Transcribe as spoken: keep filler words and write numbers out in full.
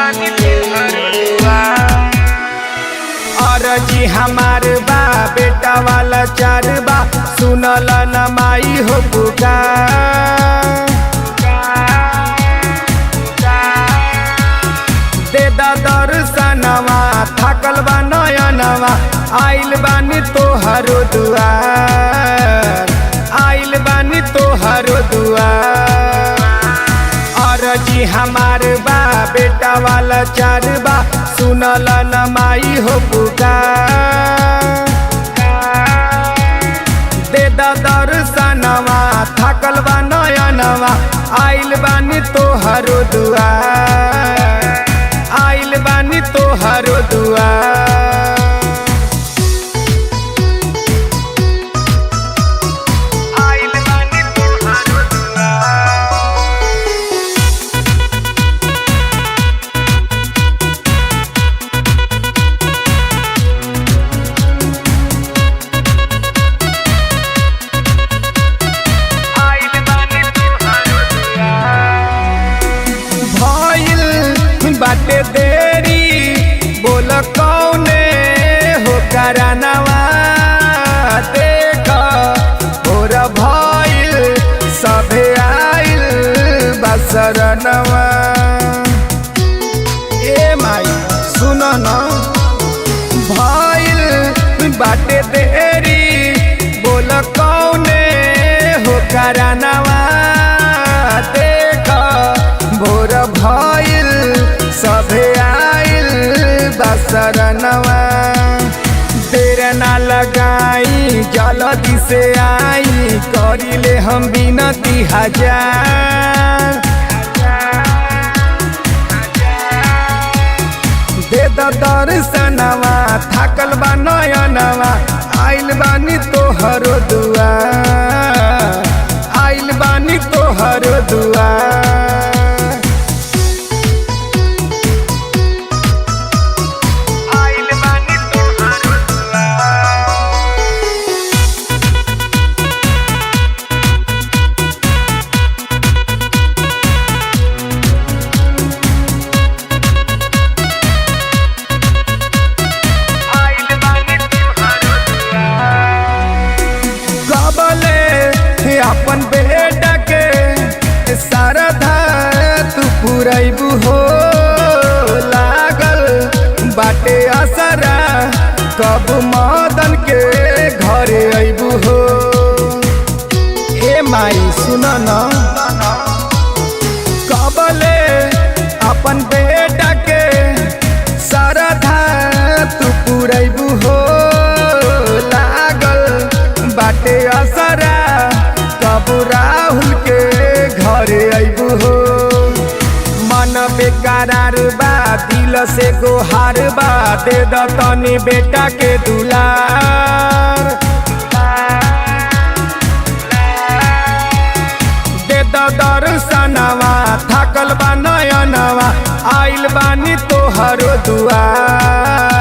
बानी तोहरो दुआर। अरजी हमार बा बेटा वाला चार बा सुनल न माई हो पुकार। दे दा दर्शनवा थाकल बा नयनवा आइल बानी तोहरो दुआर। आइल बानी तोहरो दुआर। अरजी हमार बा बेटा वाला चार बा सुनल न माई हो पुकार। दे दा दर्शनवा थाकल बा नयनवा आइल बानी तोहरो दुआर। आइल बानी तोहरो दुआर। बाटे देरी बोल कौने हो करानवा। देख भोर भइल सभे आइल बसरनवा। ए माई सुन न भइल बाटे देरी बोल कौने हो करानवा। देख भोर भइल सभे आइल बसरनवा। देर ना लगाई जल्दी से आई करिले हम बिनती हजार। दे द दर्शनवा थाकल बा नयनवा आइल बानी तोहरो दुआर। आइल बानी तोहरो दुआर। अपन बेटा के सरधा तू पुरैबू हो। लागल बाटे असरा कब मदन के घरे अइबू हो। ए माई सुन न कबले अपन बेटा के सरधा तू पुरैबू हो। लागल बाटे असरा कब राहुल के घरे अइबू हो। मन बेकरार बा दिल से गोहार बा दे द तनी बेटा के दुलार। दे द दर्शनवा थाकल बा नयनवा आइल बानी तोहरो दुआर।